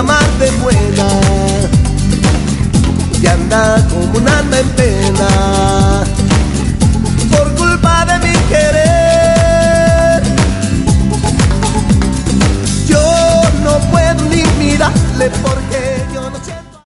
la mar de buena, y anda como un alma en pena.